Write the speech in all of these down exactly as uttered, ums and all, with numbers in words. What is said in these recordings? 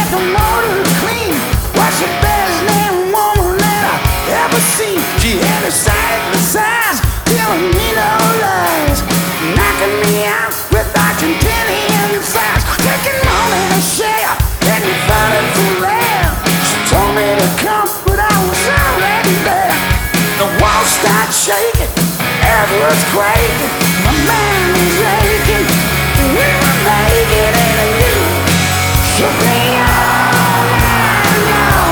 the motor clean. Was the best damn woman that I ever seen. She had a sight the size, telling me no lies, knocking me out with Argentinian fries, taking money to share, and you found it for rare. She told me to come, but I was already there. The walls started shaking, earth was quaking, my mind was aching. We were making it, and you shook me all night long.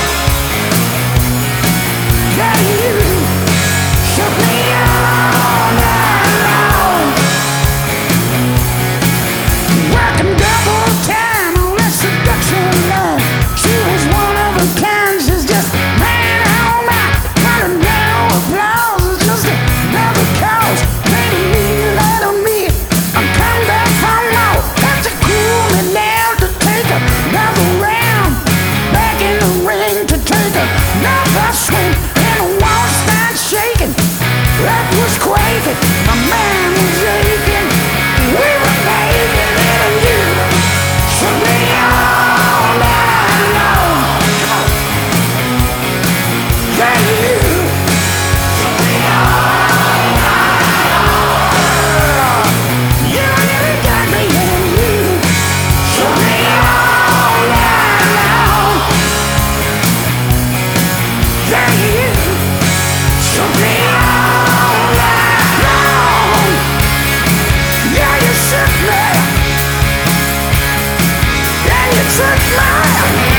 Yeah, you shook me all night long. Working double time on that seduction line. She was one of a kind, she's just man on my running down applause. It's just another cause. Maybe me, let me. I'm coming back for more. Have to cool me down to take another round. Back in the ring to take another swing. And the wall started shaking, earth was quaking, my mind was aching. We were making it, and you shook me all night long. Yeah, you shook me all night long. You really got me, and you shook me all night long. Yeah, you shook me all night long. Yeah, you shook me. Yeah, you shook me.